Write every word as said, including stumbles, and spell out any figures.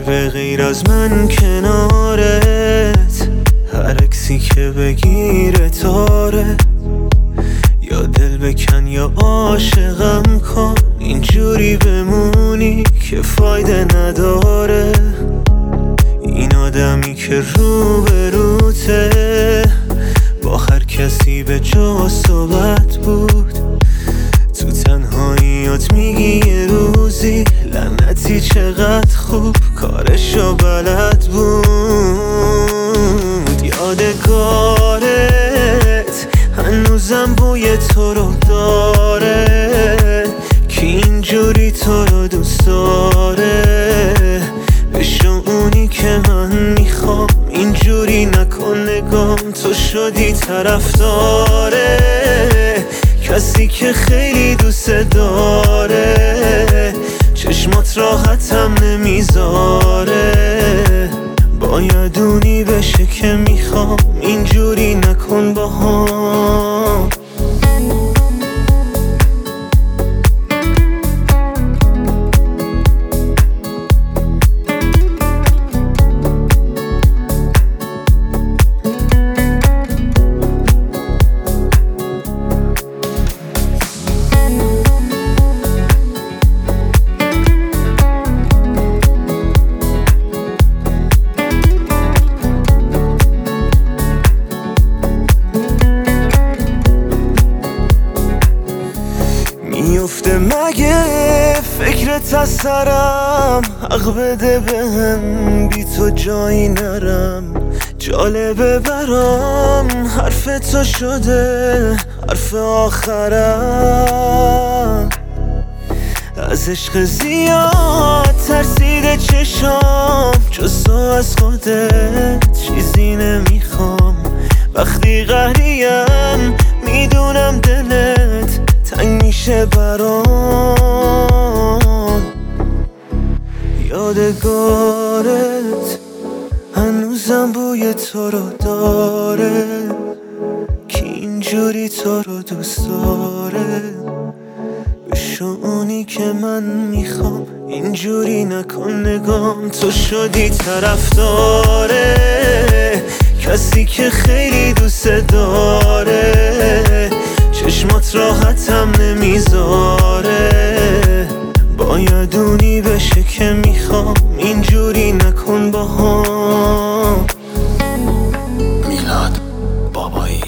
به غیر از من کنارت، هر عکسی که بگیره تاره. یا دل بکن یا عاشقم کن، اینجوری بمونی که فایده نداره. این آدمی که رو به روته با هر کسی به جا صحبت بود، تو تنهاییات میگی یه روزی لعنتی چقدر خوب کارشو بلد بود. یادگارت هنوزم بوی تو رو داره، که اینجوری تو رو دوست داره. بشو اونی که من میخوام، اینجوری نکن نگام، تو شدی طرفداره کسی که خیلی دوست داره. چشمات راحتم نمیذاره، باید اونی بشه که میخوام، اینجوری نکن با هم. میفته مگه فکرت از سرم، حق بده بهم بی تو جایی نرم. جالبه برام حرف تو شده حرف آخرم. از عشق زیاد ترسیده چشام، جز تو از خودت چیزی نمیخوام. وقتی قهریم میدونم دلت تنگ میشه برام. یادگارت هنوزم بوی تو رو داره، که اینجوری تو رو دوست داره. بشو اونی که من میخوام، اینجوری نکن نگام، تو شدی طرفداره کسی که خیلی دوست داره. چشمات راحتم نمیذاره، باید اونی بشه که میخوام، اینجوری نکن با هم. میلاد بابایی.